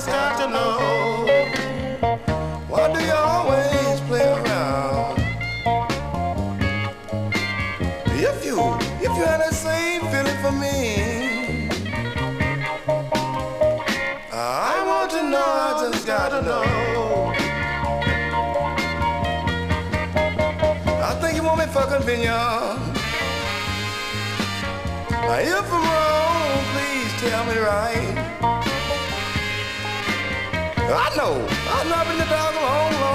just got to know, why do you always play around? If you had that same feeling for me, I want to know, I just got to know. I think you want me fucking vineyard. If I'm wrong, please tell me right. I know I've been in the dog a long,